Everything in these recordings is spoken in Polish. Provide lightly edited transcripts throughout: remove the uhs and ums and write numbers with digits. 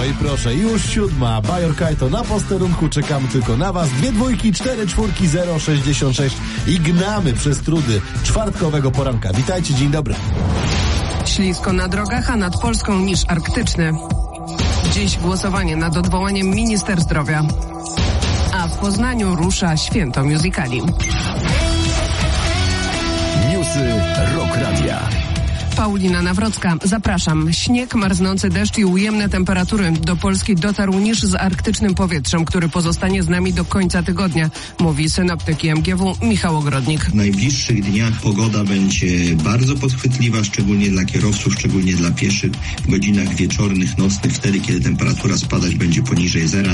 i proszę, już 7. Bajor Kajto na posterunku, czekamy tylko na was. 2 dwójki, 4 czwórki, 066 i gnamy przez trudy czwartkowego poranka. Witajcie, dzień dobry. Ślisko na drogach, a nad Polską niż arktyczny. Dziś głosowanie nad odwołaniem minister zdrowia. A w Poznaniu rusza święto musicali. Newsy Rock Radia. Paulina Nawrocka, zapraszam. Śnieg, marznący deszcz i ujemne temperatury. Do Polski dotarł niż z arktycznym powietrzem, który pozostanie z nami do końca tygodnia, mówi synoptyk MGW Michał Ogrodnik. W najbliższych dniach pogoda będzie bardzo podchwytliwa, szczególnie dla kierowców, szczególnie dla pieszych w godzinach wieczornych, nocnych, wtedy kiedy temperatura spadać będzie poniżej zera.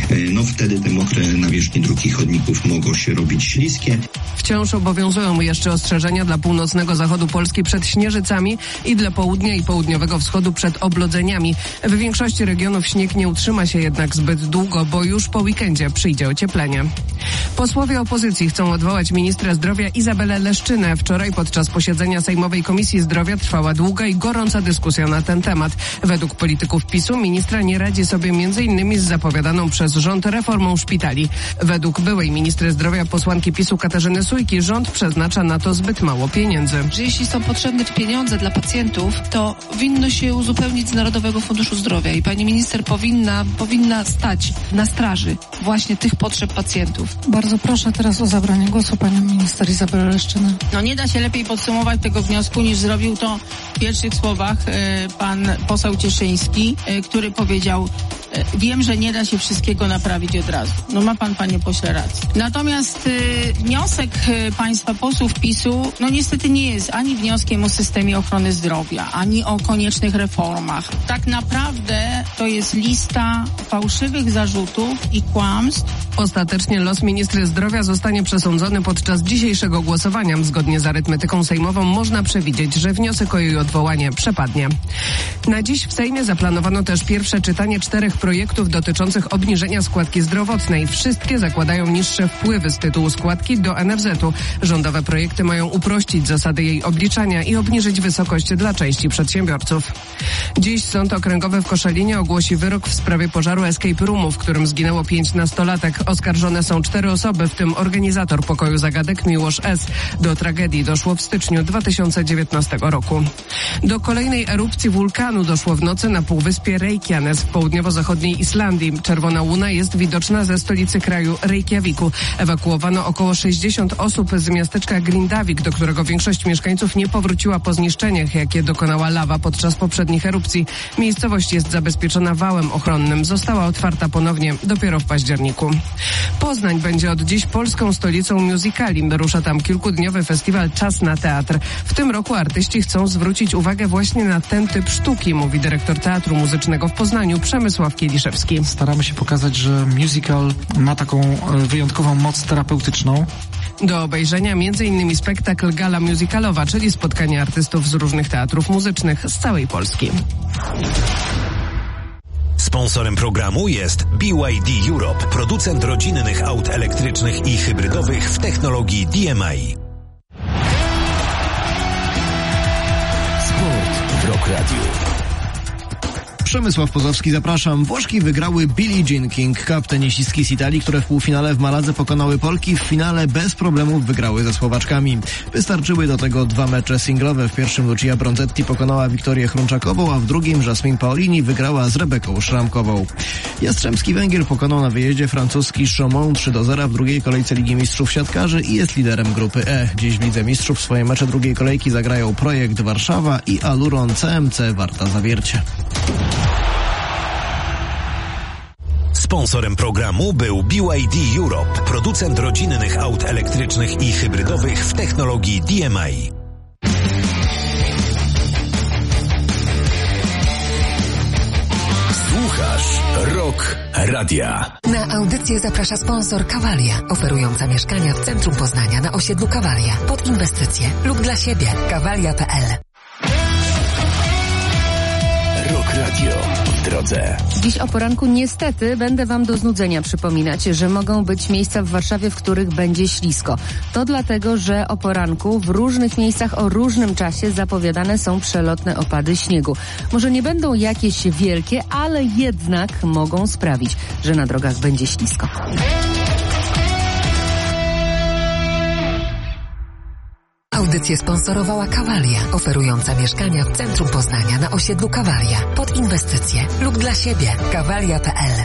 Wtedy te mokre nawierzchnie dróg i chodników mogą się robić śliskie. Wciąż obowiązują jeszcze ostrzeżenia dla północnego zachodu Polski przed śnieżycami i dla południa i południowego wschodu przed oblodzeniami. W większości regionów śnieg nie utrzyma się jednak zbyt długo, bo już po weekendzie przyjdzie ocieplenie. Posłowie opozycji chcą odwołać ministra zdrowia Izabelę Leszczynę. Wczoraj podczas posiedzenia Sejmowej Komisji Zdrowia trwała długa i gorąca dyskusja na ten temat. Według polityków PiS-u ministra nie radzi sobie m.in. z zapowiadaną przez rząd reformą szpitali. Według byłej ministry zdrowia posłanki PiS-u Katarzyny Sójki rząd przeznacza na to zbyt mało pieniędzy. Że jeśli są potrzebne pieniądze dla pacjentów, to winno się uzupełnić z Narodowego Funduszu Zdrowia i pani minister powinna stać na straży właśnie tych potrzeb pacjentów. Bardzo proszę teraz o zabranie głosu panią minister Izabelę Leszczynę. Nie da się lepiej podsumować tego wniosku, niż zrobił to w pierwszych słowach pan poseł Cieszyński, który powiedział: wiem, że nie da się wszystkiego naprawić od razu. Ma pan, panie pośle, rację. Natomiast wniosek państwa posłów PiS-u, niestety nie jest ani wnioskiem o systemie ochrony zdrowia, ani o koniecznych reformach. Tak naprawdę to jest lista fałszywych zarzutów i kłamstw. Ostatecznie los ministra zdrowia zostanie przesądzony podczas dzisiejszego głosowania. Zgodnie z arytmetyką sejmową można przewidzieć, że wniosek o jej odwołanie przepadnie. Na dziś w Sejmie zaplanowano też pierwsze czytanie 4 projektów dotyczących obniżenia składki zdrowotnej. Wszystkie zakładają niższe wpływy z tytułu składki do NFZ-u. Rządowe projekty mają uprościć zasady jej obliczania i obniżyć wysokość dla części przedsiębiorców. Dziś Sąd Okręgowy w Koszalinie ogłosi wyrok w sprawie pożaru Escape Roomu, w którym zginęło 5 nastolatek. Oskarżone są 4 osoby, w tym organizator pokoju zagadek Miłosz S. Do tragedii doszło w styczniu 2019 roku. Do kolejnej erupcji wulkanu doszło w nocy na półwyspie Reykjanes w południowo-zachodniej Islandii. Czerwona łuna jest widoczna ze stolicy kraju Reykjaviku. Ewakuowano około 60 osób z miasteczka Grindavik, do którego większość mieszkańców nie powróciła po zniszczeniach, jakie dokonała lawa podczas poprzednich erupcji. Miejscowość jest zabezpieczona wałem ochronnym. Została otwarta ponownie dopiero w październiku. Poznań będzie od dziś polską stolicą musicali. Rusza tam kilkudniowy festiwal Czas na teatr. W tym roku artyści chcą zwrócić uwagę właśnie na ten typ sztuki, mówi dyrektor Teatru Muzycznego w Poznaniu Przemysław Kieliszewski. Staramy się pokazać, że musical ma taką wyjątkową moc terapeutyczną. Do obejrzenia m.in. spektakl Gala Musicalowa, czyli spotkanie artystów z różnych teatrów muzycznych z całej Polski. Sponsorem programu jest BYD Europe, producent rodzinnych aut elektrycznych i hybrydowych w technologii DMI. Sport w Rock Radio. Przemysław Pozowski, zapraszam. Włoszki wygrały Billie Jean King Cup. Tenisistki z Italii, które w półfinale w Maladze pokonały Polki, w finale bez problemów wygrały ze Słowaczkami. Wystarczyły do tego 2 mecze singlowe. W pierwszym Lucia Bronzetti pokonała Wiktorię Chrunczakową, a w drugim Jasmine Paolini wygrała z Rebeką Szramkową. Jastrzębski Węgier pokonał na wyjeździe francuski Chaumont 3-0 w drugiej kolejce Ligi Mistrzów Siatkarzy i jest liderem grupy E. Dziś w Lidze Mistrzów swoje mecze drugiej kolejki zagrają Projekt Warszawa i Aluron CMC Warta Zawiercie. Sponsorem programu był BYD Europe, producent rodzinnych aut elektrycznych i hybrydowych w technologii DMI. Słuchasz Rock Radia. Na audycję zaprasza sponsor Kawalia, oferująca mieszkania w centrum Poznania na osiedlu Kawalia, pod inwestycje lub dla siebie. Kawalia.pl. Rock Radio. drodze. Dziś o poranku niestety będę wam do znudzenia przypominać, że mogą być miejsca w Warszawie, w których będzie ślisko. To dlatego, że o poranku w różnych miejscach o różnym czasie zapowiadane są przelotne opady śniegu. Może nie będą jakieś wielkie, ale jednak mogą sprawić, że na drogach będzie ślisko. Audycję sponsorowała Kawalia, oferująca mieszkania w centrum Poznania na osiedlu Kawalia. Pod inwestycje lub dla siebie. Kawalia.pl.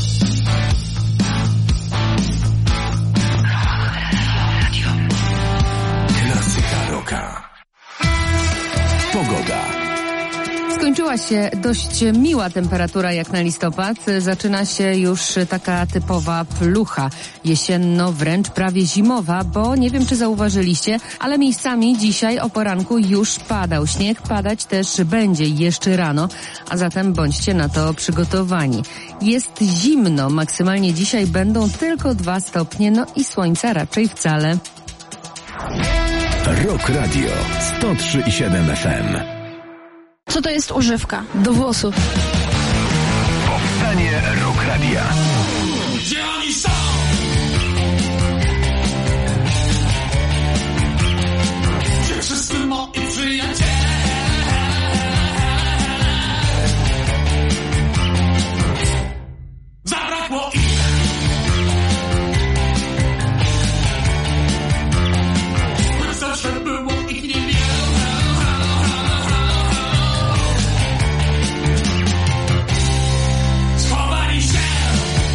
Klasyka rocka. Pogoda. Skończyła się dość miła temperatura jak na listopad. Zaczyna się już taka typowa plucha jesienno, wręcz prawie zimowa, bo nie wiem, czy zauważyliście, ale miejscami dzisiaj o poranku już padał śnieg. Padać też będzie jeszcze rano, a zatem bądźcie na to przygotowani. Jest zimno, maksymalnie dzisiaj będą tylko 2 stopnie, no i słońca raczej wcale. Rock Radio 103,7 FM. Co to jest używka? Do włosów. Powstanie Rock Radia. Gdzie oni są? Gdzie wszyscy moi przyjaciele? Zabrakło ich. Zawsze było ich niewiele. Schowali się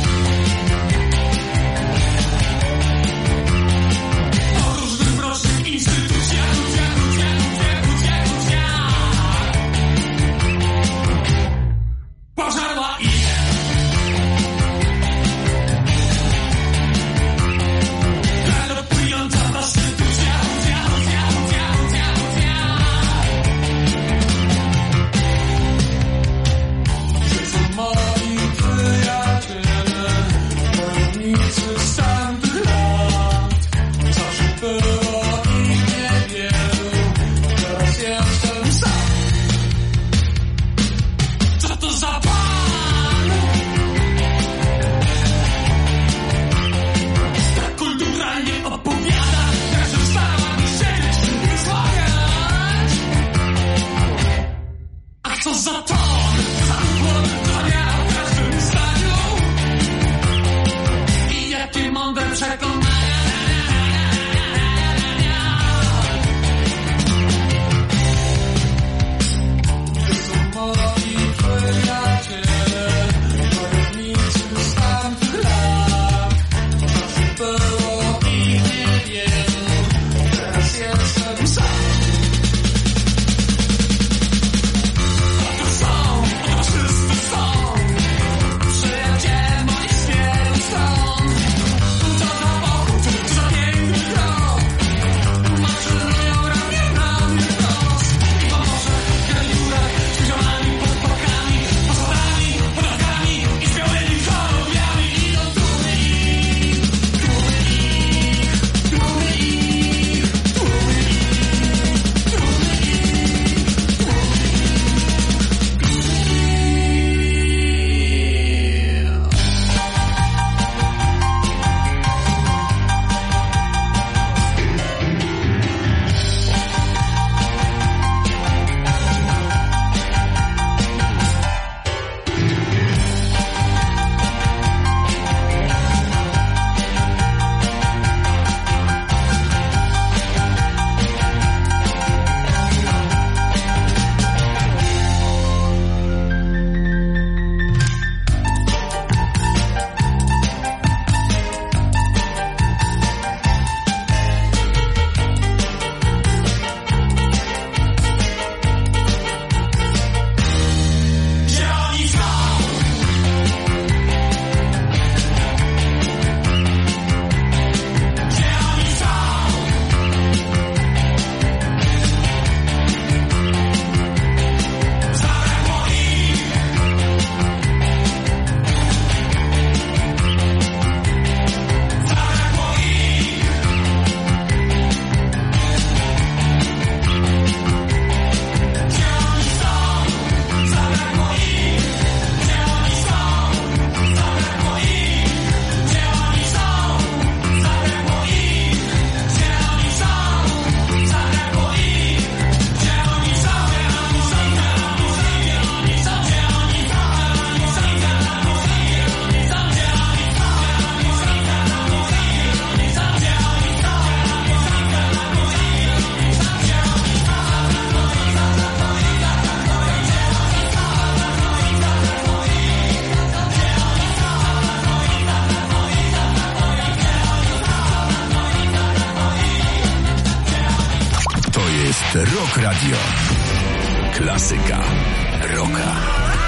Rock Radio. Klasyka rocka.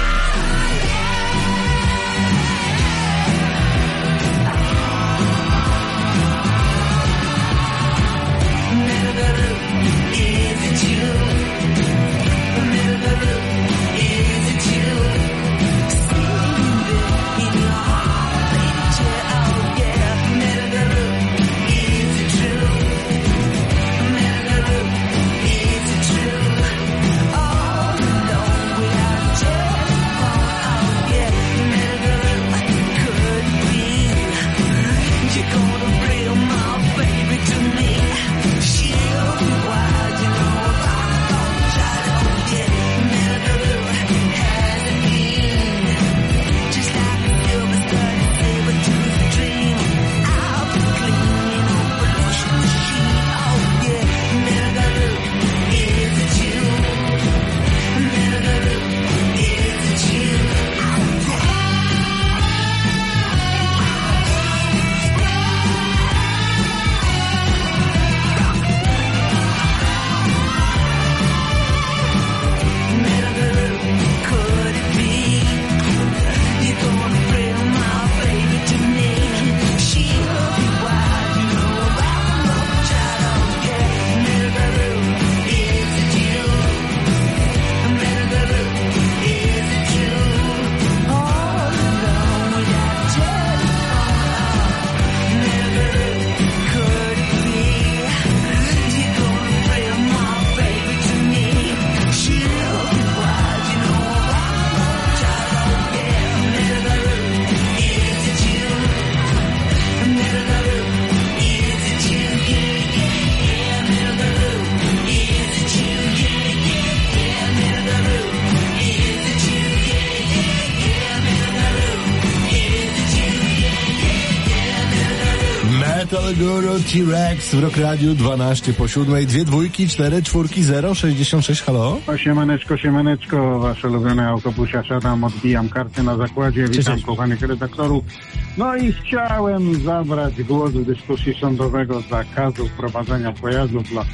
Metal Guru T-Rex w Rock Radiu 12 po 7, 2 dwójki, 4 czwórki, 0, 66, halo? Siemaneczko, wasz ulubiony autobusia, siadam, odbijam karty na zakładzie, witam kochanych redaktorów. No i chciałem zabrać głos w dyskusji sądowego zakazu prowadzenia pojazdów dla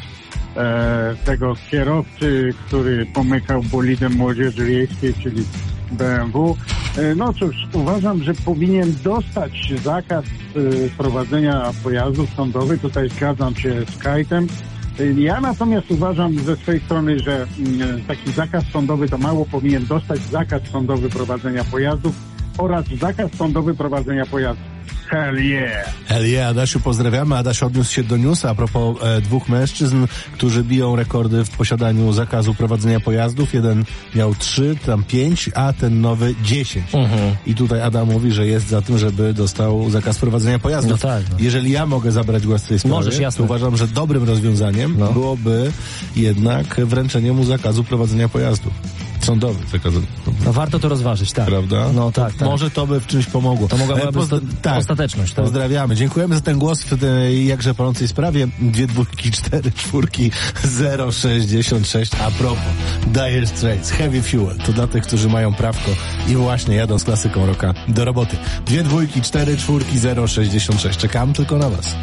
tego kierowcy, który pomykał bolidem młodzieży wiejskiej, czyli BMW. No cóż, uważam, że powinien dostać zakaz prowadzenia pojazdów sądowych. Tutaj zgadzam się z Kajtem. Ja natomiast uważam ze swojej strony, że taki zakaz sądowy to mało, powinien dostać zakaz sądowy prowadzenia pojazdów oraz zakaz sądowy prowadzenia pojazdów. Hell yeah! Hell yeah, Adasiu, pozdrawiamy. Adaś odniósł się do newsa a propos dwóch mężczyzn, którzy biją rekordy w posiadaniu zakazu prowadzenia pojazdów. Jeden miał 3, tam 5, a ten nowy 10. I tutaj Adam mówi, że jest za tym, żeby dostał zakaz prowadzenia pojazdów. No tak, no. Jeżeli ja mogę zabrać głos w tej sprawie, możesz, jasne, to uważam, że dobrym rozwiązaniem byłoby jednak wręczenie mu zakazu prowadzenia pojazdów. Sądowy zakaz. No warto to rozważyć, tak. Prawda? No tak. Może to by w czymś pomogło. To mogłaby ostateczność. Tak? Pozdrawiamy. Dziękujemy za ten głos w tej jakże palącej sprawie. 2 dwójki, 4 czwórki, 066. A propos, Dire Straits, Heavy Fuel. To dla tych, którzy mają prawko i właśnie jadą z klasyką rocka do roboty. 2 dwójki, 4 czwórki, 066. Czekam tylko na was.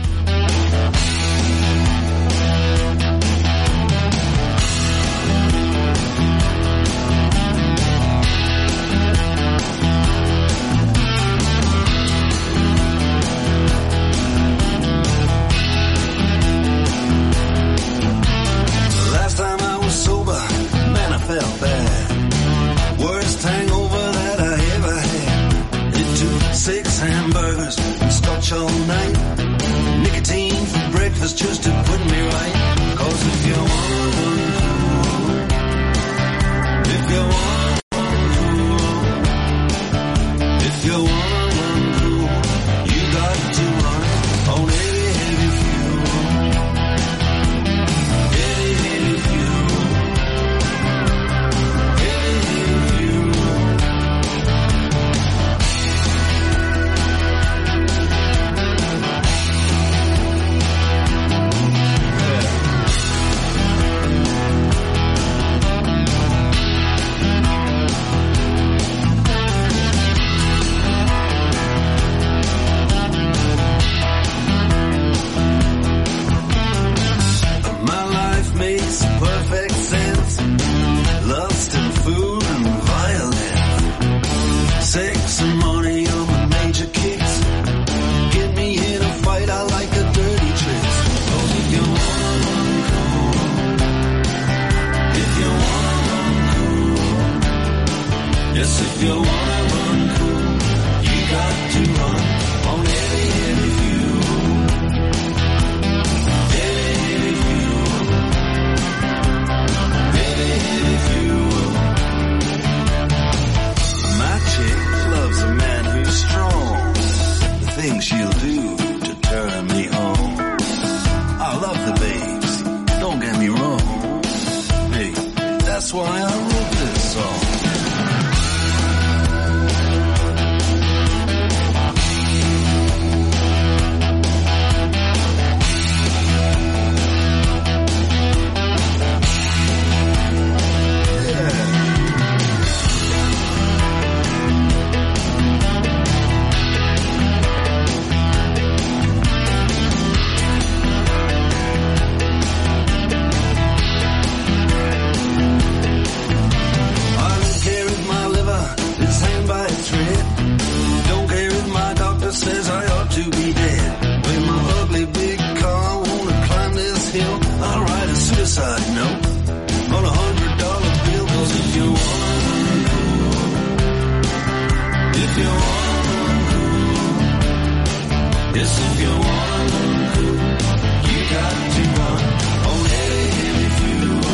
If you want cool, yes, if you want cool, you got to run on heavy fuel.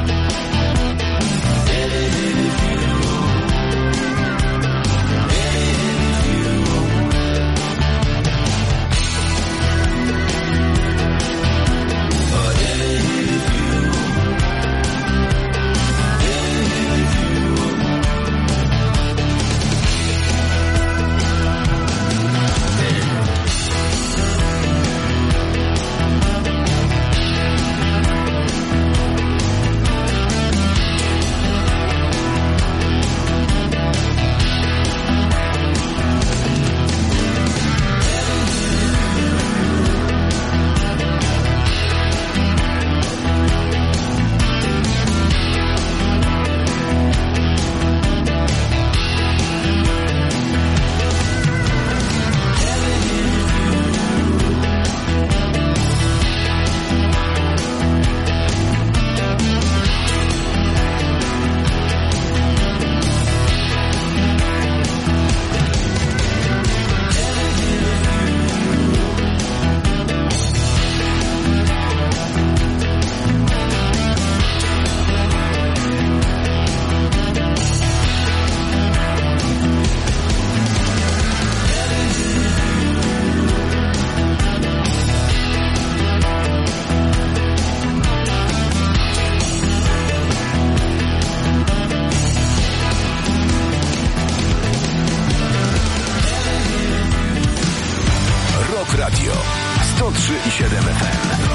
Heavy fuel. Radio 103,7 FM.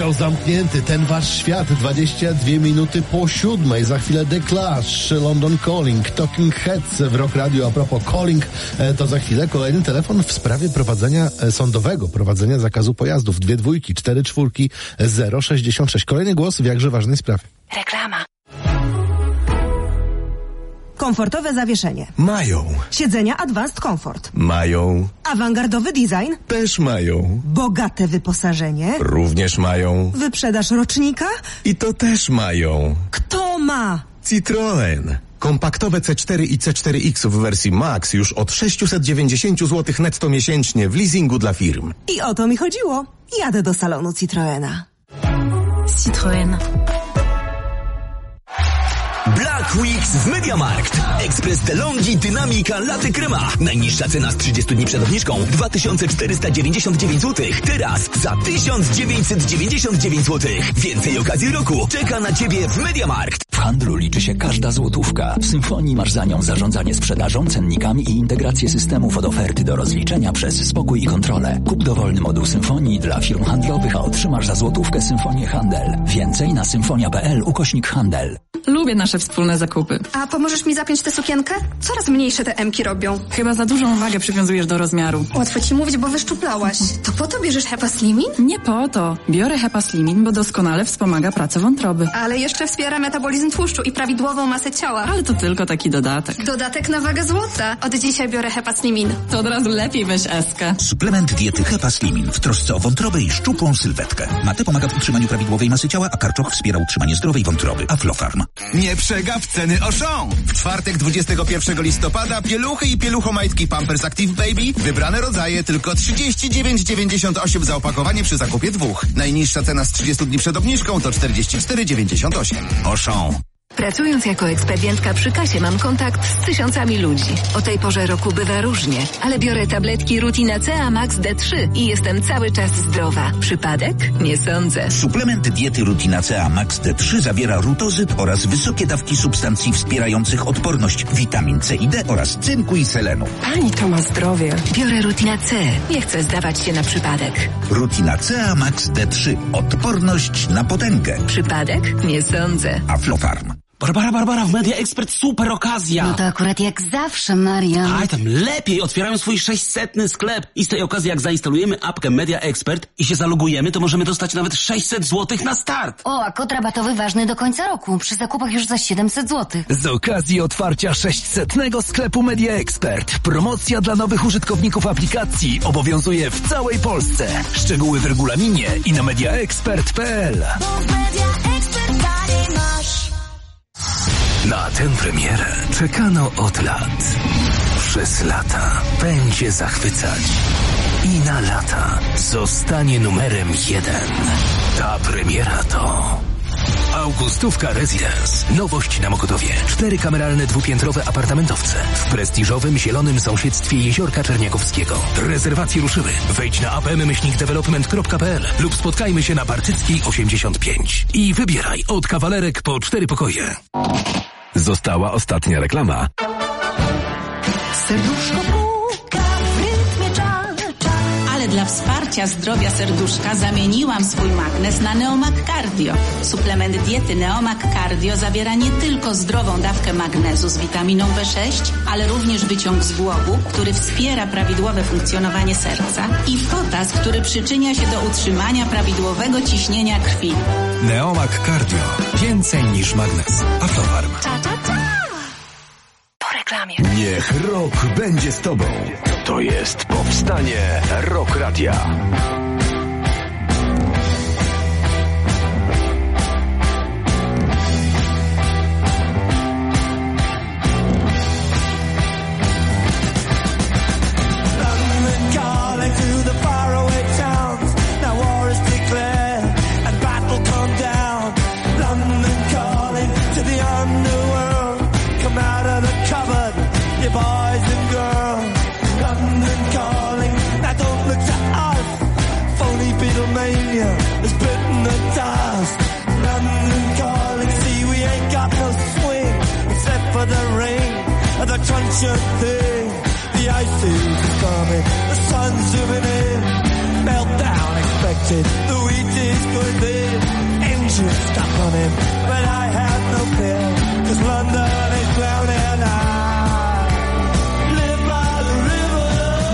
Podział zamknięty, ten wasz świat, 22 minuty po 7. Za chwilę The Clash, London Calling, Talking Heads w Rock Radio. A propos Calling, to za chwilę kolejny telefon w sprawie prowadzenia zakazu pojazdów. 2 dwójki, 4 czwórki, 066. Kolejny głos w jakże ważnej sprawie. Reklama. Komfortowe zawieszenie. Mają. Siedzenia Advanced Comfort. Mają. Awangardowy design. Też mają. Bogate wyposażenie. Również mają. Wyprzedaż rocznika. I to też mają. Kto ma? Citroen. Kompaktowe C4 i C4X w wersji Max już od 690 zł netto miesięcznie w leasingu dla firm. I o to mi chodziło. Jadę do salonu Citroena. Citroen. Black Weeks w MediaMarkt. Ekspres DeLonghi Dynamica Latte Crema. Najniższa cena z 30 dni przed obniżką 2499 zł. Teraz za 1999 zł. Więcej okazji roku czeka na Ciebie w MediaMarkt. W handlu liczy się każda złotówka. W Symfonii masz za nią zarządzanie sprzedażą, cennikami i integrację systemów od oferty do rozliczenia przez spokój i kontrolę. Kup dowolny moduł Symfonii dla firm handlowych, a otrzymasz za złotówkę Symfonię Handel. Więcej na symfonia.pl/handel. Lubię nasze wspólne zakupy. A pomożesz mi zapiąć tę sukienkę? Coraz mniejsze te M-ki robią. Chyba za dużą wagę przywiązujesz do rozmiaru. Łatwo ci mówić, bo wyszczuplałaś. To po to bierzesz Hepa Slimin? Nie po to. Biorę Hepa Slimin, bo doskonale wspomaga pracę wątroby. Ale jeszcze wspiera metabolizm tłuszczu i prawidłową masę ciała. Ale to tylko taki dodatek. Dodatek na wagę złota. Od dzisiaj biorę Hepa Slimin. To od razu lepiej weź Eskę. Suplement diety Hepa Slimin w trosce o wątrobę i szczupłą sylwetkę. Mate pomaga w utrzymaniu prawidłowej masy ciała, a karczoch wspiera utrzymanie zdrowej wątroby. Aflofarm. Nie przegap ceny Auchan. W czwartek 21 listopada pieluchy i pieluchomajtki Pampers Active Baby. Wybrane rodzaje tylko 39,98 za opakowanie przy zakupie 2. Najniższa cena z 30 dni przed obniżką to 44,98. Auchan. Pracując jako ekspedientka przy kasie mam kontakt z tysiącami ludzi. O tej porze roku bywa różnie, ale biorę tabletki Rutina CA Max D3 i jestem cały czas zdrowa. Przypadek? Nie sądzę. Suplement diety Rutina CA Max D3 zawiera rutozyt oraz wysokie dawki substancji wspierających odporność, witamin C i D oraz cynku i selenu. Pani to ma zdrowie. Biorę Rutina C. Nie chcę zdawać się na przypadek. Rutina CA Max D3. Odporność na potęgę. Przypadek? Nie sądzę. Aflofarm. Barbara, w Media Expert super okazja. No to akurat jak zawsze, Marian. Aj, tam lepiej, otwierają swój 600 sklep. I z tej okazji, jak zainstalujemy apkę Media Expert i się zalogujemy, to możemy dostać nawet 600 zł na start. O, a kod rabatowy ważny do końca roku. Przy zakupach już za 700 zł. Z okazji otwarcia 600 sklepu Media Expert. Promocja dla nowych użytkowników aplikacji obowiązuje w całej Polsce. Szczegóły w regulaminie i na mediaexpert.pl. Na tę premierę czekano od lat. Przez lata będzie zachwycać. I na lata zostanie numerem 1. Ta premiera to Augustówka Residence. Nowość na Mokotowie. 4 kameralne dwupiętrowe apartamentowce w prestiżowym, zielonym sąsiedztwie Jeziorka Czerniakowskiego. Rezerwacje ruszyły. Wejdź na apm-development.pl lub spotkajmy się na Bartyckiej 85. I wybieraj od kawalerek po 4 pokoje. Została ostatnia reklama. Serduszko puka w rytmie czar. Ale dla wsparcia zdrowia serduszka zamieniłam swój magnes na Neomag Cardio. Suplement diety Neomag Cardio zawiera nie tylko zdrową dawkę magnezu z witaminą B6, ale również wyciąg z głowu, który wspiera prawidłowe funkcjonowanie serca, i potas, który przyczynia się do utrzymania prawidłowego ciśnienia krwi. Neomag Cardio. Więcej niż magnes. Aflofarm. Po reklamie. Niech rok będzie z tobą. To jest powstanie Rock Radia. Boys and girls, London calling. Now don't look to us. Phony Beatlemania has bitten the dust. London calling. See, we ain't got no swing except for the rain and the truncheon thing. The ice is coming. The sun's zooming in. Meltdown. expected. The wheat is going big, engine stuck on him. But I have no fear, cause London is drowning and I live by the river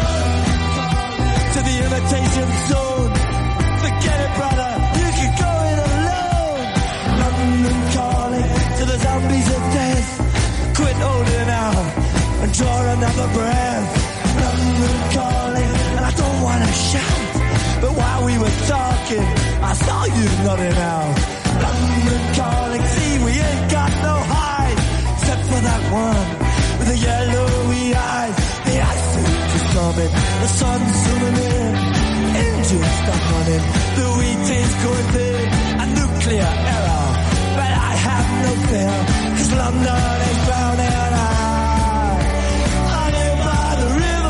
to the imitation zone. Forget it, brother, you can go it alone. London calling to the zombies of death. Quit holding out and draw another breath. London calling, and I don't wanna shout, but while we were talking, I saw you nodding out. London calling, see we ain't got no hide, except for that one with the yellowy eyes. The ice suit is storming, the sun's zooming in, engine stuck on him. The wheat is going big, a nuclear error, but I have no fear, cause London is drowning and I live by the river.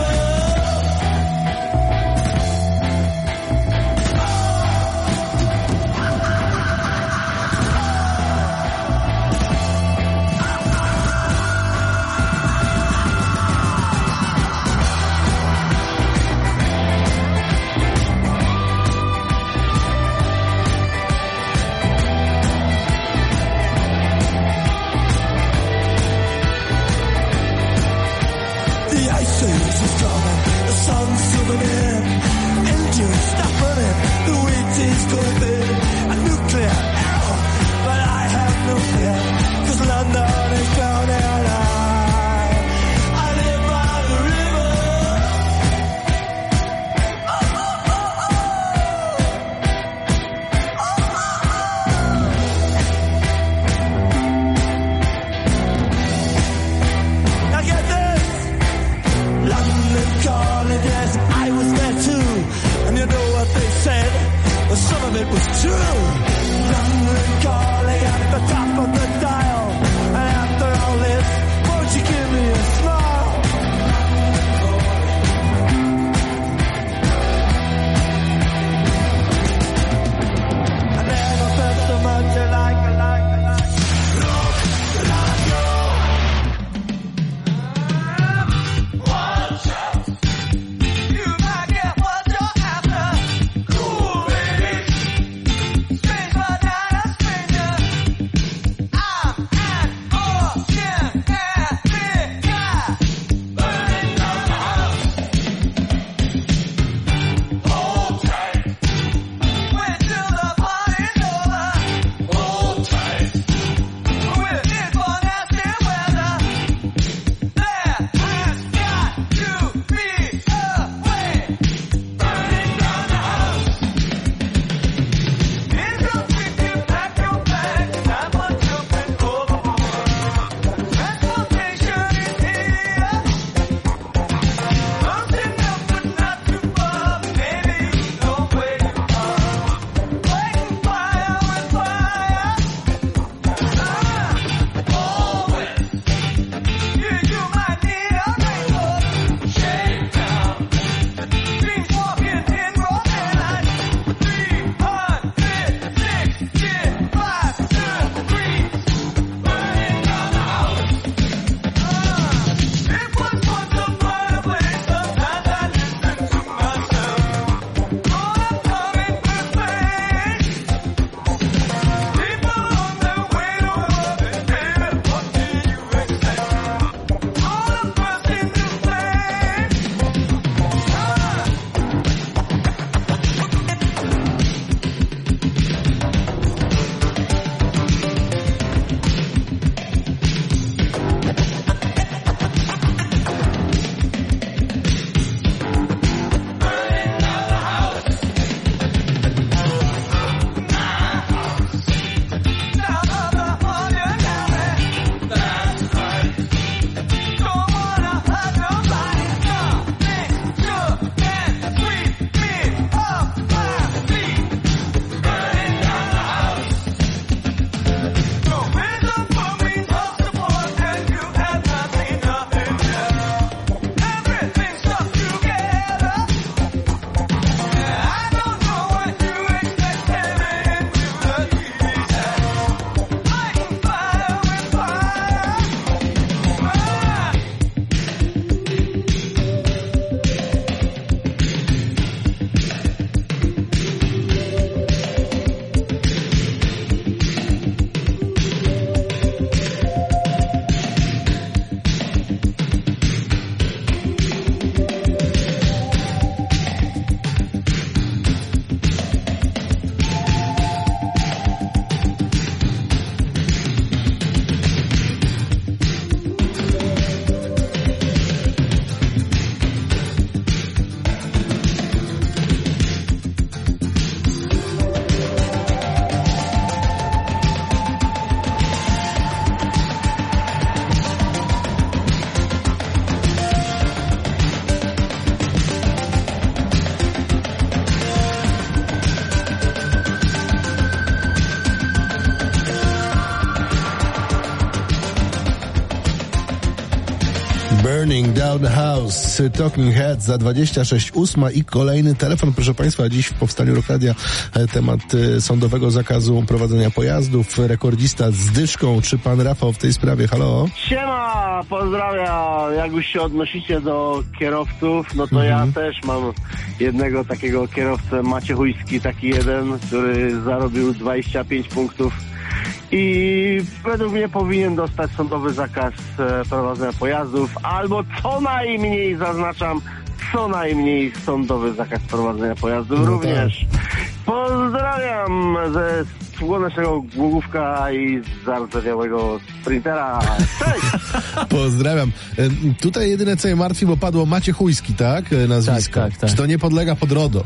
Burning Down the House, Talking Heads za 26:08 i kolejny telefon, proszę Państwa. Dziś w Powstaniu Rock Radia temat sądowego zakazu prowadzenia pojazdów. Rekordzista z dyszką. Czy pan Rafał w tej sprawie? Halo? Siema, pozdrawiam. Jak już się odnosicie do kierowców, no to ja też mam jednego takiego kierowcę, Maciechujski, taki jeden, który zarobił 25 punktów. I według mnie powinien dostać sądowy zakaz prowadzenia pojazdów, albo co najmniej, zaznaczam, co najmniej sądowy zakaz prowadzenia pojazdów również. Pozdrawiam ze słonecznego Głogówka i z zardzewiałego Sprintera. Cześć! Pozdrawiam. Tutaj jedyne co mnie martwi, bo padło Maciechujski, tak? Nazwisko. Tak. Czy to nie podlega pod RODO?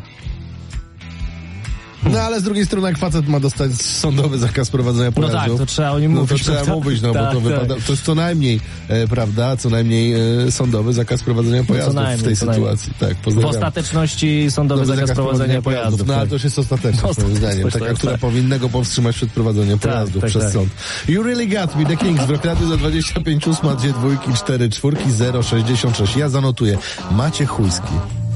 No ale z drugiej strony, jak facet ma dostać sądowy zakaz prowadzenia pojazdów, no tak, to trzeba o nim mówić. No to trzeba mówić, no bo to wypada, to jest co najmniej, prawda, co najmniej sądowy zakaz prowadzenia pojazdów w tej sytuacji. Tak, w ostateczności sądowy zakaz prowadzenia pojazdów. No ale to już jest ostateczność, moim zdaniem. Taka, która powinna go powstrzymać przed prowadzeniem pojazdów przez sąd. You Really Got Me, The Kings w Rockradiu za 25:08, 2 dwójki, 4 czwórki, 066. Ja zanotuję. Maciechujski.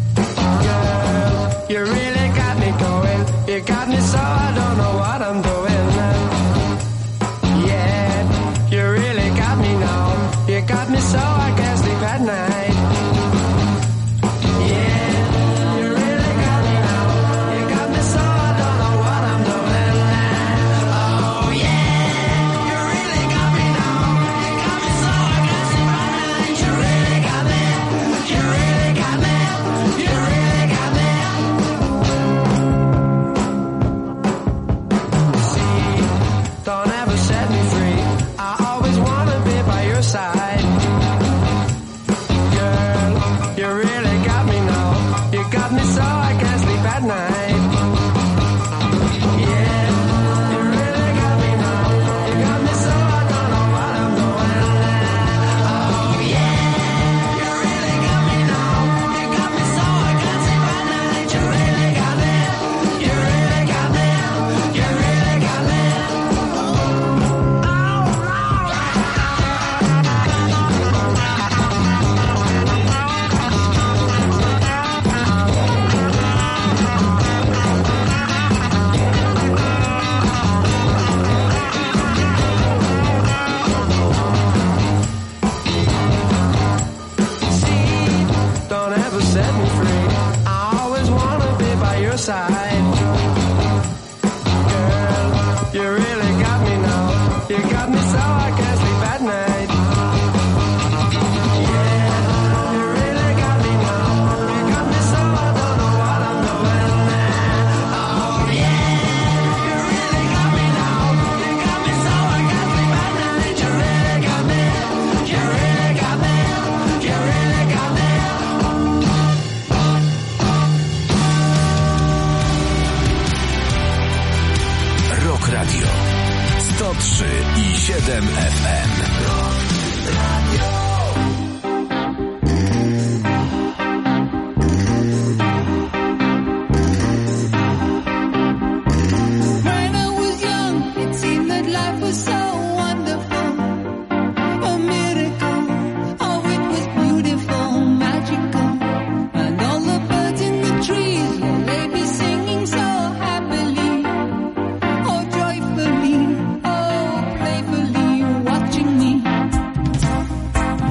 You got me so I don't know what I'm doing now. Yeah, you really got me now. You got me so I can't sleep at night. Yeah, you really got me now. You got me so I don't know what I'm doing now. Oh yeah, you really got me now. You got me so I can't sleep at night. You really got me. You really got me. You really got me. Don't ever set me free. I always wanna be by your side. Girl, you really got me now. You got me so I can't sleep at night. Yeah, you really got me now. You got me so I don't know what I'm doing now. Oh yeah, you really got me now. You got me so I can't sleep at night. You really got me. You really got me. You really got me. Don't ever set me free. I always wanna be by your side. Girl, you really got me now. You got me so I can't sleep at night. Yeah, you really got me now. You got me so I don't know what I'm doing now. Oh yeah, you really got me now. You got me so I can't sleep at night. You really got me. You really got me. You really got me. Rock Radio 103,7 FM. When I was young, it seemed that life was so wonderful, a miracle. Oh, it was beautiful, magical, and all the birds in the trees, well, they be singing so happily, oh, joyfully, oh, playfully, watching me.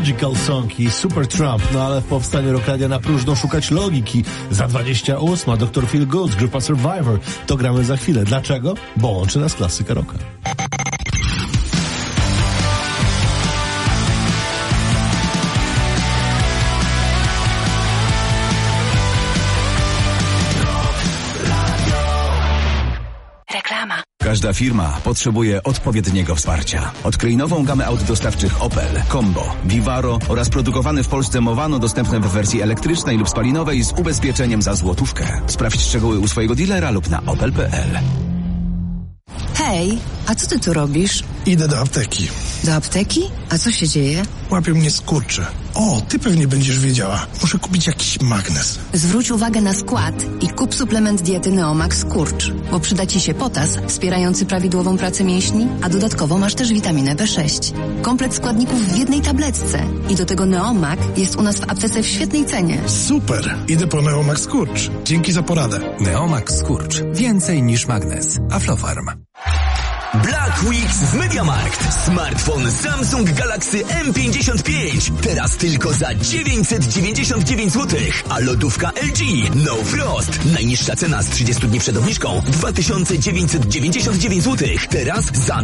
Logical Song i Super Trump, no ale w powstaniu Rock Radia na próżno szukać logiki. Za 28 Dr. Feel Good, grupa Survivor. To gramy za chwilę. Dlaczego? Bo łączy nas klasyka rocka. Każda firma potrzebuje odpowiedniego wsparcia. Odkryj nową gamę aut dostawczych Opel, Combo, Vivaro oraz produkowany w Polsce Movano dostępne w wersji elektrycznej lub spalinowej z ubezpieczeniem za złotówkę. Sprawdź szczegóły u swojego dealera lub na opel.pl. Hej, a co ty tu robisz? Idę do apteki. Do apteki? A co się dzieje? Łapią mnie skurcze. O, ty pewnie będziesz wiedziała. Muszę kupić jakiś magnes. Zwróć uwagę na skład i kup suplement diety Neomax Skurcz, bo przyda ci się potas wspierający prawidłową pracę mięśni, a dodatkowo masz też witaminę B6. Komplet składników w jednej tabletce. I do tego Neomax jest u nas w aptece w świetnej cenie. Super! Idę po Neomax Skurcz. Dzięki za poradę. Neomax Skurcz. Więcej niż magnes. Aflofarm. Black Weeks w MediaMarkt. Smartfon Samsung Galaxy M55. Teraz tylko za 999 zł. A lodówka LG No Frost. Najniższa cena z 30 dni przed obniżką 2999 zł. Teraz za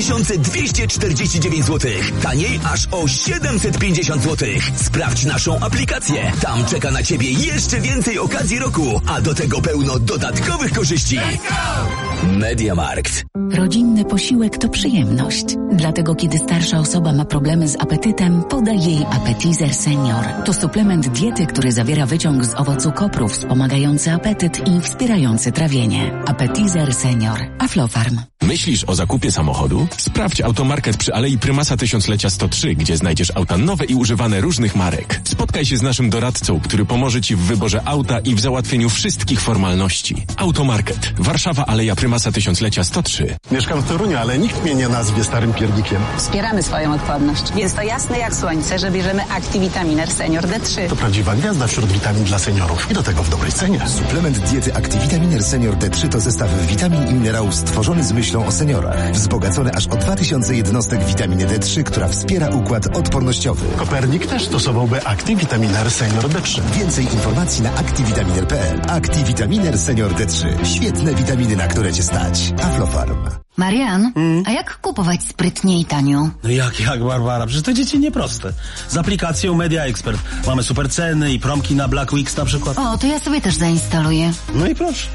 2249 zł. Taniej aż o 750 zł. Sprawdź naszą aplikację. Tam czeka na Ciebie jeszcze więcej okazji roku, a do tego pełno dodatkowych korzyści. MediaMarkt. Rodzinny posiłek to przyjemność. Dlatego kiedy starsza osoba ma problemy z apetytem, podaj jej Appetizer Senior. To suplement diety, który zawiera wyciąg z owocu kopru wspomagający apetyt i wspierający trawienie. Appetizer Senior. Aflofarm. Myślisz o zakupie samochodu? Sprawdź Automarket przy Alei Prymasa Tysiąclecia 103, gdzie znajdziesz auta nowe i używane różnych marek. Spotkaj się z naszym doradcą, który pomoże Ci w wyborze auta i w załatwieniu wszystkich formalności. Automarket. Warszawa, Aleja Prymasa Tysiąclecia 103. Mieszkam w Toruniu, ale nikt mnie nie nazwie starym piernikiem. Wspieramy swoją odporność, więc to jasne jak słońce, że bierzemy Activitaminer Senior D3. To prawdziwa gwiazda wśród witamin dla seniorów i do tego w dobrej cenie. Suplement diety Activitaminer Senior D3 to zestaw witamin i minerałów stworzony z myślą o seniorach. Wzbogacony aż o 2000 jednostek witaminy D3, która wspiera układ odpornościowy. Kopernik też stosowałby Activitaminer Senior D3. Więcej informacji na activitaminer.pl. Activitaminer Senior D3. Świetne witaminy, na które Cię stać. Aflofarm. Marian, a jak kupować sprytnie i tanio? No jak, Barbara? Przecież to dzieci nieproste. Z aplikacją Media Expert mamy super ceny i promki na Black Weeks na przykład. O, to ja sobie też zainstaluję. No i proszę.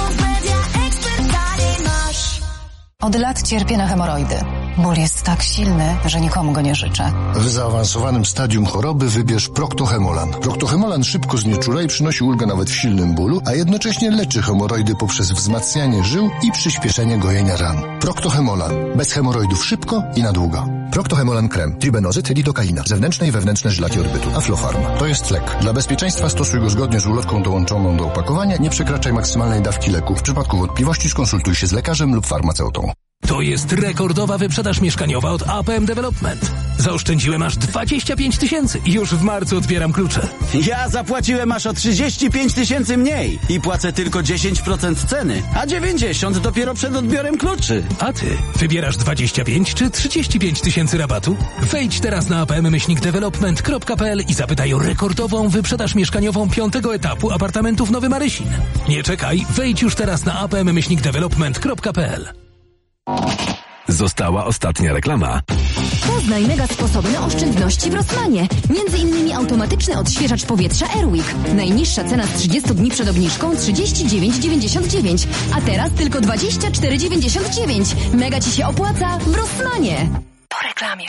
Od lat cierpię na hemoroidy. Ból jest tak silny, że nikomu go nie życzę. W zaawansowanym stadium choroby wybierz Proctohemolan. Proctohemolan szybko znieczula i przynosi ulgę nawet w silnym bólu, a jednocześnie leczy hemoroidy poprzez wzmacnianie żył i przyspieszenie gojenia ran. Proctohemolan. Bez hemoroidów szybko i na długo. Proctohemolan krem. Tribenozyt, lidokaina. Zewnętrzne i wewnętrzne żylaki orbytu. Aflofarm. To jest lek. Dla bezpieczeństwa stosuj go zgodnie z ulotką dołączoną do opakowania. Nie przekraczaj maksymalnej dawki leku. W przypadku wątpliwości skonsultuj się z lekarzem lub farmaceutą. To jest rekordowa wyprzedaż mieszkaniowa od APM Development. Zaoszczędziłem aż 25 000 i już w marcu odbieram klucze. Ja zapłaciłem aż o 35 000 mniej i płacę tylko 10% ceny, a 90 dopiero przed odbiorem kluczy. A ty wybierasz 25 czy 35 000 rabatu? Wejdź teraz na apm-development.pl i zapytaj o rekordową wyprzedaż mieszkaniową 5. etapu apartamentów Nowy Marysin. Nie czekaj, wejdź już teraz na apm-development.pl. Została ostatnia reklama. Poznaj mega sposoby na oszczędności w Rossmanie. Między innymi automatyczny odświeżacz powietrza Airwick. Najniższa cena z 30 dni przed obniżką 39,99, a teraz tylko 24,99. Mega Ci się opłaca w Rossmanie. Po reklamie.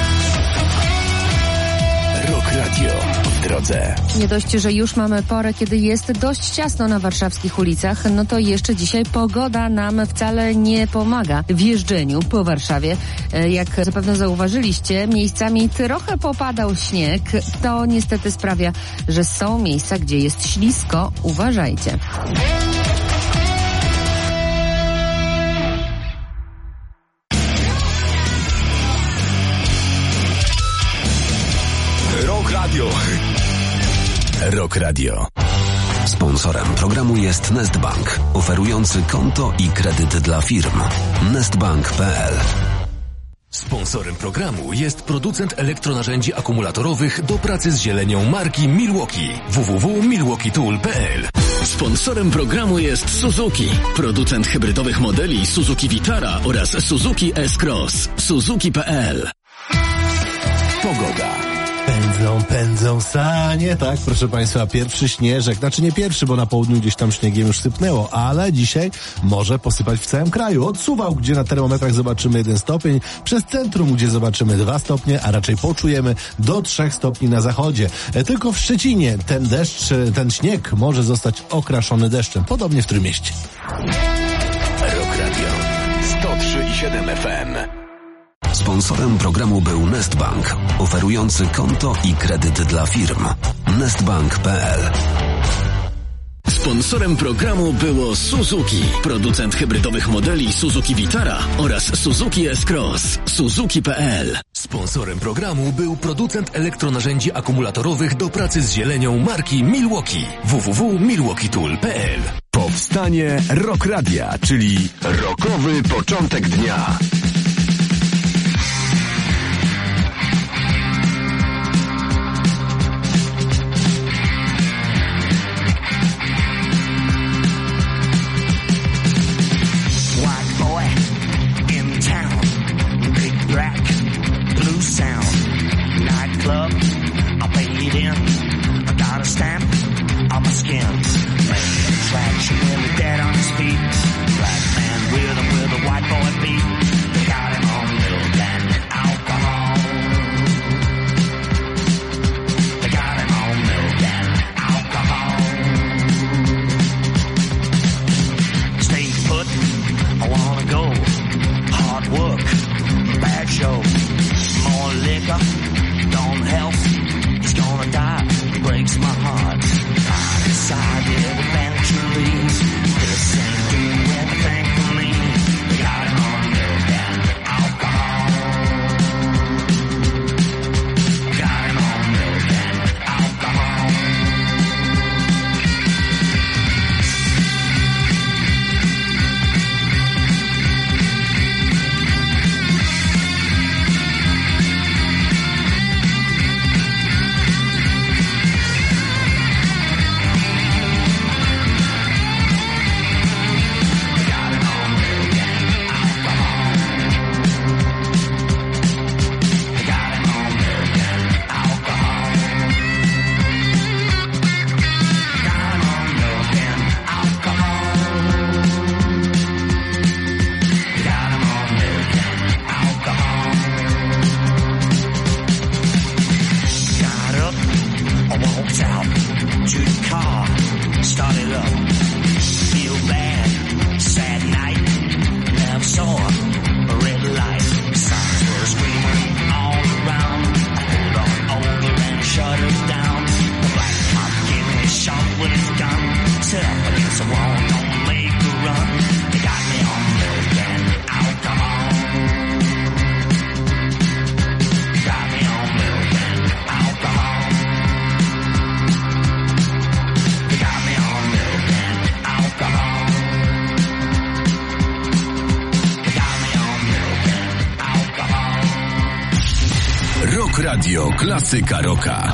Rock Radio w drodze. Nie dość, że już mamy porę, kiedy jest dość ciasno na warszawskich ulicach, no to jeszcze dzisiaj pogoda nam wcale nie pomaga w jeżdżeniu po Warszawie. Jak zapewne zauważyliście, miejscami trochę popadał śnieg. To niestety sprawia, że są miejsca, gdzie jest ślisko. Uważajcie. Rock Radio. Sponsorem programu jest Nestbank, oferujący konto i kredyty dla firm. Nestbank.pl Sponsorem programu jest producent elektronarzędzi akumulatorowych do pracy z zielenią marki Milwaukee. www.milwaukeetool.pl. Sponsorem programu jest Suzuki, producent hybrydowych modeli Suzuki Vitara oraz Suzuki S-Cross. Suzuki.pl. Pogoda. Pędzą sanie, tak, proszę Państwa, pierwszy śnieżek, znaczy nie pierwszy, bo na południu gdzieś tam śniegiem już sypnęło, ale dzisiaj może posypać w całym kraju. Od Suwałk, gdzie na termometrach zobaczymy 1 stopień, przez centrum, gdzie zobaczymy 2 stopnie, a raczej poczujemy do 3 stopni na zachodzie. Tylko w Szczecinie ten śnieg może zostać okraszony deszczem, podobnie w Trójmieście. Rock Radio 103,7 FM. Sponsorem programu był Nestbank, oferujący konto i kredyt dla firm. Nestbank.pl. Sponsorem programu było Suzuki, producent hybrydowych modeli Suzuki Vitara oraz Suzuki S-Cross. Suzuki.pl. Sponsorem programu był producent elektronarzędzi akumulatorowych do pracy z zielenią marki Milwaukee. www.milwaukeetool.pl. Powstanie Rock Radia, czyli rockowy początek dnia. Nightclub, I paid in. I got a stamp on my skin. Man, traction nearly dead on his feet. Black man with a white boy beat. They got him on milk and alcohol. They got him on milk and alcohol. Stay put, I wanna go. Hard work, bad show. More liquor, don't help. He's gonna die, breaks my heart. I decided eventually this ain't doing anything for me. They got him on milk and alcohol. Got him on milk and alcohol. Radio Klasyka Rocka.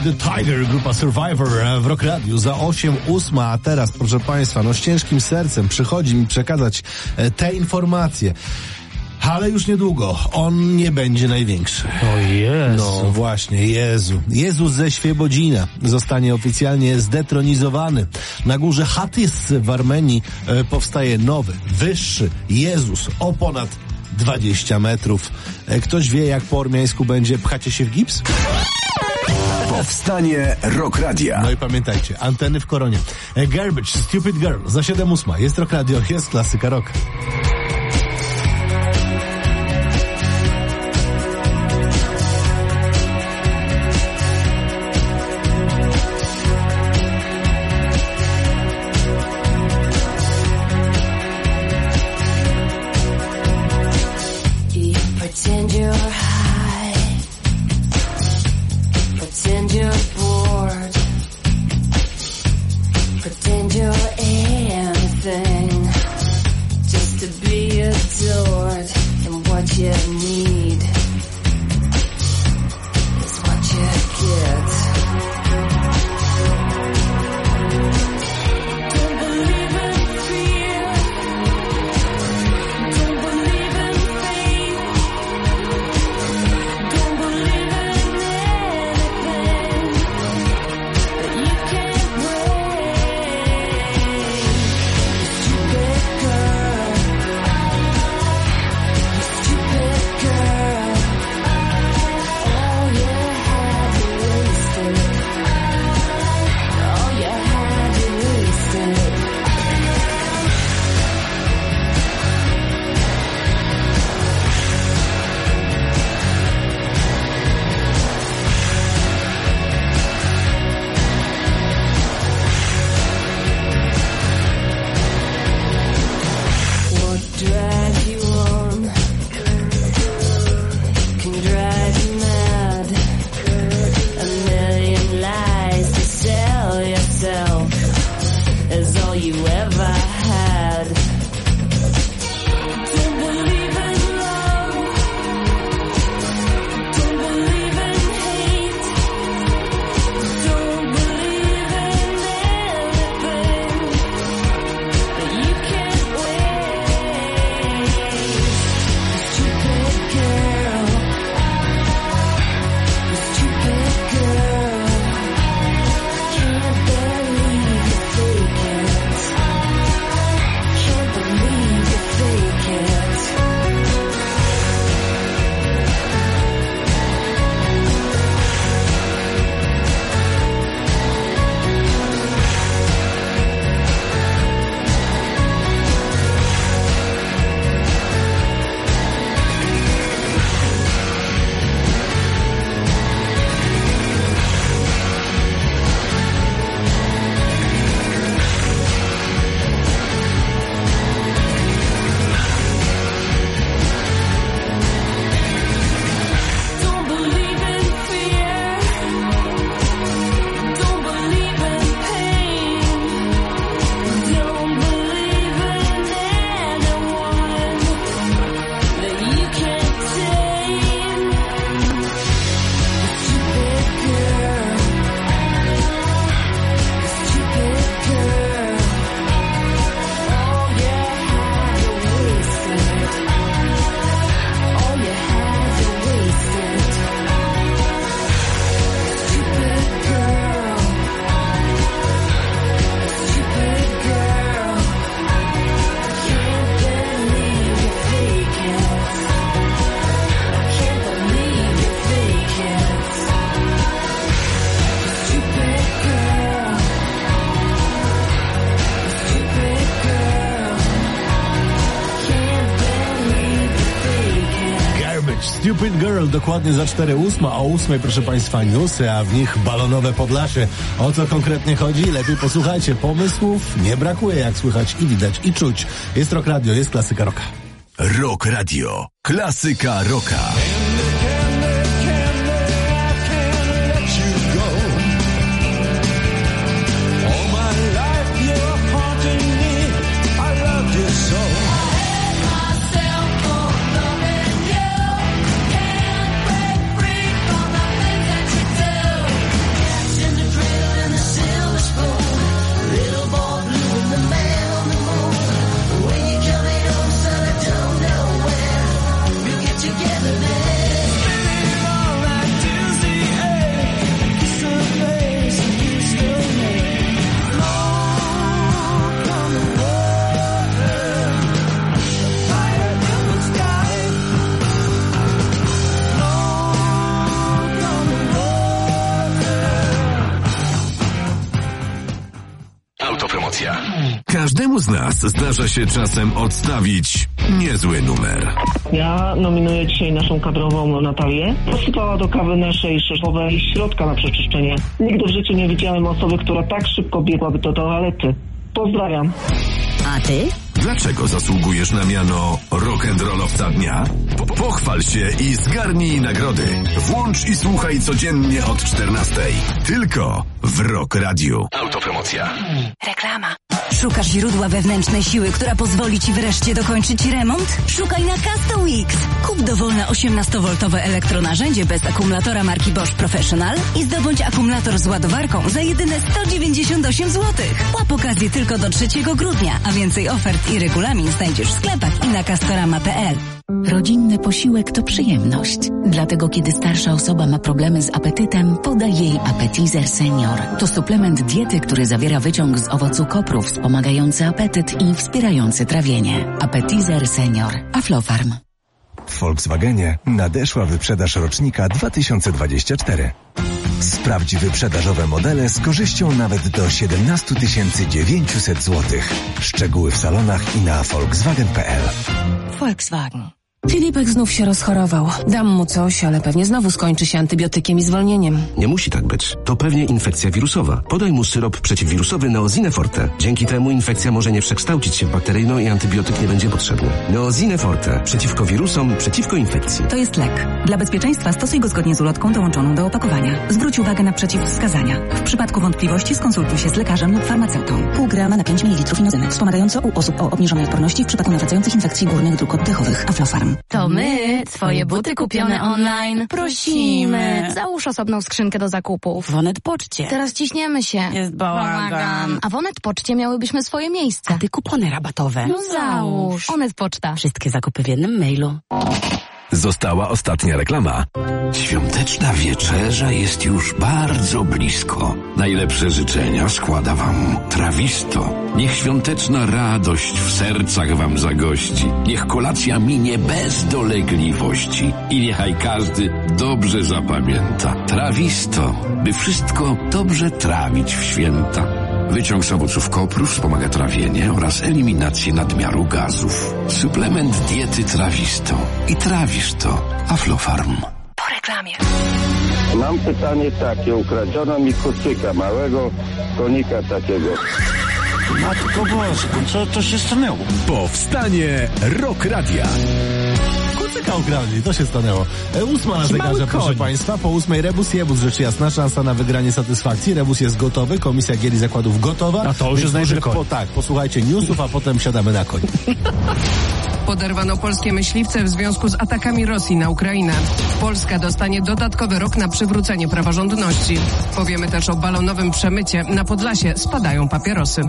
the Tiger, grupa Survivor w Rock Radiu za 8:08, a teraz, proszę Państwa, no z ciężkim sercem przychodzi mi przekazać te informacje. Ale już niedługo on nie będzie największy. O Jezu. No właśnie, Jezus ze Świebodzina zostanie oficjalnie zdetronizowany. Na górze Hatis w Armenii powstaje nowy, wyższy Jezus o ponad 20 metrów. Ktoś wie, jak po ormiańsku będzie pchacie się w gips? Powstanie Rock Radia. No i pamiętajcie, anteny w koronie. Garbage, Stupid Girl za 7:08. Jest Rock Radio, jest klasyka rock. Pretend you're high, pretend you're bored, pretend you're anything, just to be adored. And what you need is what you get. Drive you on, can drive you mad. A million lies to sell yourself is all you ever had. Don't believe in love, don't believe in hate, don't believe in anything that you can't wait. Stupid Girl dokładnie za 4:08, a o 8:00, proszę Państwa, newsy, a w nich balonowe Podlasie. O co konkretnie chodzi? Lepiej posłuchajcie. Pomysłów nie brakuje, jak słychać i widać i czuć. Jest Rock Radio, jest klasyka rocka. Rock Radio. Klasyka rocka. Każdemu z nas zdarza się czasem odstawić niezły numer. Ja nominuję dzisiaj naszą kadrową Natalię. Posypała do kawy naszej szefowej środka na przeczyszczenie. Nigdy w życiu nie widziałem osoby, która tak szybko biegłaby do toalety. Pozdrawiam. A ty? Dlaczego zasługujesz na miano rock'n'rollowca dnia? Pochwal się i zgarnij nagrody. Włącz i słuchaj codziennie od 14:00. Tylko w Rock Radiu. Autopromocja. Reklama. Szukasz źródła wewnętrznej siły, która pozwoli Ci wreszcie dokończyć remont? Szukaj na Custom-X. Kup dowolne 18V elektronarzędzie bez akumulatora marki Bosch Professional i zdobądź akumulator z ładowarką za jedyne 198 zł. Łap okazję tylko do 3 grudnia, a więcej ofert i regulamin znajdziesz w sklepach i na castorama.pl. Rodzinny posiłek to przyjemność. Dlatego kiedy starsza osoba ma problemy z apetytem, podaj jej Appetizer Senior. To suplement diety, który zawiera wyciąg z owocu kopru wspomagający apetyt i wspierający trawienie. Appetizer Senior. Aflofarm. W Volkswagenie nadeszła wyprzedaż rocznika 2024. Sprawdź wyprzedażowe modele z korzyścią nawet do 17 900 zł. Szczegóły w salonach i na volkswagen.pl. Volkswagen. Filipek znów się rozchorował. Dam mu coś, ale pewnie znowu skończy się antybiotykiem i zwolnieniem. Nie musi tak być. To pewnie infekcja wirusowa. Podaj mu syrop przeciwwirusowy Neozine Forte. Dzięki temu infekcja może nie przekształcić się w bakteryjną i antybiotyk nie będzie potrzebny. Neozine Forte. Przeciwko wirusom, przeciwko infekcji. To jest lek. Dla bezpieczeństwa stosuj go zgodnie z ulotką dołączoną do opakowania. Zwróć uwagę na przeciwwskazania. W przypadku wątpliwości skonsultuj się z lekarzem lub farmaceutą. Pół grama na 5 ml inozyny. Wspomagająco u osób o obniżonej odporności w przypadku nawracających infekcji górnych dróg oddechowych. Aflofarm. To my, twoje buty kupione online. Prosimy. Załóż osobną skrzynkę do zakupów. W Onet Poczcie. Teraz ciśniemy się. Jest bałagan. A w Onet Poczcie miałybyśmy swoje miejsce. A ty kupony rabatowe. No załóż. Onet Poczta. Wszystkie zakupy w jednym mailu. Została ostatnia reklama. Świąteczna wieczerza jest już bardzo blisko. Najlepsze życzenia składa wam Trawisto. Niech świąteczna radość w sercach wam zagości. Niech kolacja minie bez dolegliwości. I niechaj każdy dobrze zapamięta. Trawisto, by wszystko dobrze trawić w święta. Wyciąg z owoców kopru wspomaga trawienie oraz eliminację nadmiaru gazów. Suplement diety Trawisto. I trawisz to. Aflofarm. Po reklamie. Mam pytanie takie. Ukradziono mi kucyka, małego konika takiego. Matko Boska, co się stanęło? Powstanie Rock Radia. Kucyka ukradli, to się stanęło. 8 na zegarze, proszę Państwa. Po 8 rebus jebus, rzecz jasna, szansa na wygranie satysfakcji. Rebus jest gotowy, komisja gier i zakładów gotowa. A to już jest najwyżej. Tak, posłuchajcie newsów, a potem siadamy na koń. Poderwano polskie myśliwce w związku z atakami Rosji na Ukrainę. Polska dostanie dodatkowy rok na przywrócenie praworządności. Powiemy też o balonowym przemycie. Na Podlasie spadają papierosy.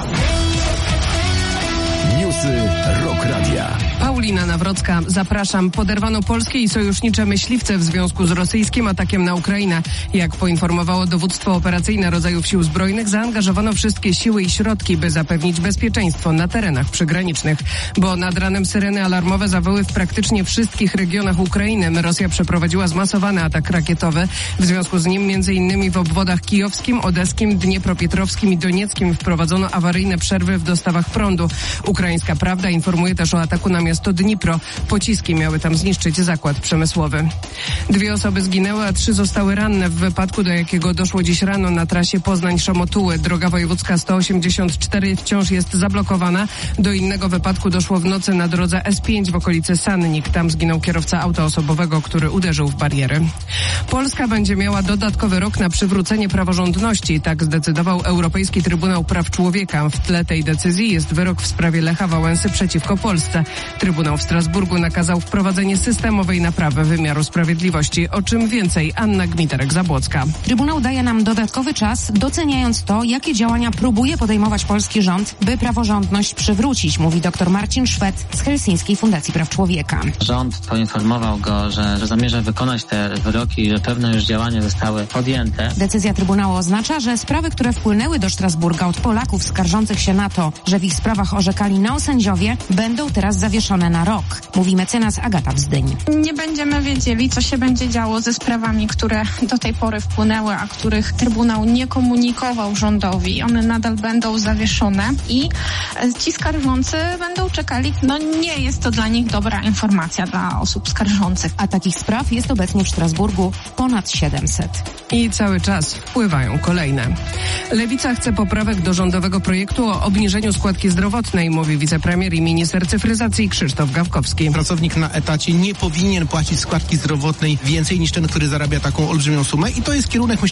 Newsy Rock Radia. Paulina Nawrocka, zapraszam. Poderwano polskie i sojusznicze myśliwce w związku z rosyjskim atakiem na Ukrainę. Jak poinformowało dowództwo operacyjne rodzajów sił zbrojnych, zaangażowano wszystkie siły i środki, by zapewnić bezpieczeństwo na terenach przygranicznych. Bo nad ranem syreny alarmowe zawyły w praktycznie wszystkich regionach Ukrainy. Rosja przeprowadziła zmasowany atak rakietowy. W związku z nim m.in. w obwodach kijowskim, odeskim, dniepropietrowskim i donieckim wprowadzono awaryjne przerwy w dostawach prądu. Ukraińska Prawda informuje też o ataku na miasto Dnipro. Pociski miały tam zniszczyć zakład przemysłowy. 2 osoby zginęły, a 3 zostały ranne w wypadku, do jakiego doszło dziś rano na trasie Poznań-Szamotuły. Droga wojewódzka 184 wciąż jest zablokowana. Do innego wypadku doszło w nocy na drodze S5 w okolicy Sannik. Tam zginął kierowca auta osobowego, który uderzył w bariery. Polska będzie miała dodatkowy rok na przywrócenie praworządności. Tak zdecydował Europejski Trybunał Praw Człowieka. W tle tej decyzji jest wyrok w sprawie Lecha Wałęsy przeciwko Polsce. Trybunał w Strasburgu nakazał wprowadzenie systemowej naprawy wymiaru sprawiedliwości. O czym więcej Anna Gmiterek-Zabłocka. Trybunał daje nam dodatkowy czas, doceniając to, jakie działania próbuje podejmować polski rząd, by praworządność przywrócić, mówi dr Marcin Szwed z Helsińskiej Fundacji Praw Człowieka. Rząd poinformował go, że zamierza wykonać te wyroki i że pewne już działania zostały podjęte. Decyzja Trybunału oznacza, że sprawy, które wpłynęły do Strasburga od Polaków skarżących się na to, że w ich sprawach orzekali neosędziowie, będą teraz zawieszone zawieszone na rok, mówi mecenas Agata Bzdyń. Nie będziemy wiedzieli, co się będzie działo ze sprawami, które do tej pory wpłynęły, a których Trybunał nie komunikował rządowi. One nadal będą zawieszone i ci skarżący będą czekali. Nie jest to dla nich dobra informacja dla osób skarżących. A takich spraw jest obecnie w Strasburgu ponad 700. I cały czas wpływają kolejne. Lewica chce poprawek do rządowego projektu o obniżeniu składki zdrowotnej, mówi wicepremier i minister cyfryzacji Krzysztof Gawkowski. Pracownik na etacie nie powinien płacić składki zdrowotnej więcej niż ten, który zarabia taką olbrzymią sumę i to jest kierunek,